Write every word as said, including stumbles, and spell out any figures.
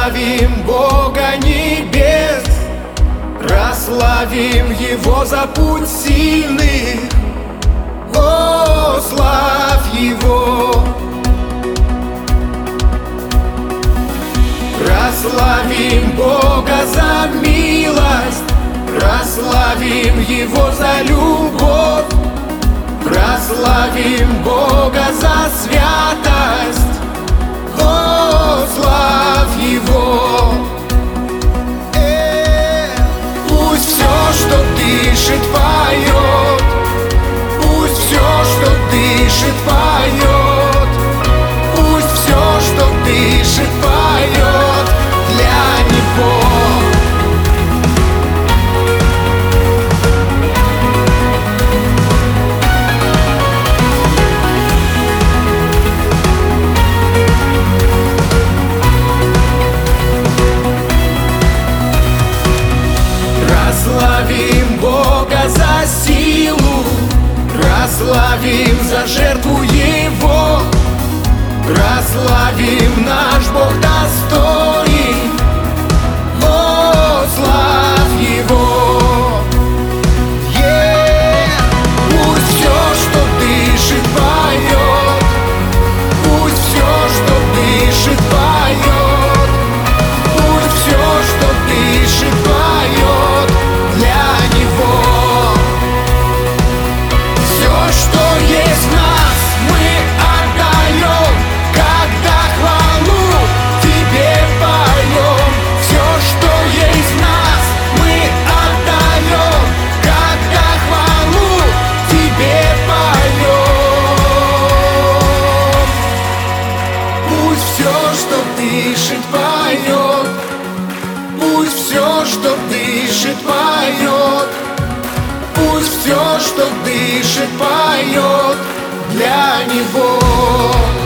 Прославим Бога небес, прославим Его за путь сильный. О, славь Его! Прославим Бога за милость, прославим Его за любовь, прославим Бога за святость. О, славь Его! Э, пусть все, что дышит, поет, пусть все, что дышит, поет, пусть все, что дышит, поет для Него. Прославим Бога за силу, прославим за жертву Его, прославим наш Бог достоин. О, славь Его! Yeah! Пусть все, что дышит, поет, пусть все, что дышит, поет, пусть все, что дышит, поет для Него. Все, что есть в нас, мы отдаем, когда хвалу Тебе поем. Все, что есть в нас, мы отдаем, когда хвалу Тебе поем. Пусть все, что дышит, поет, пусть все, что дышит, поет, пусть все, что дышит, поет для Него.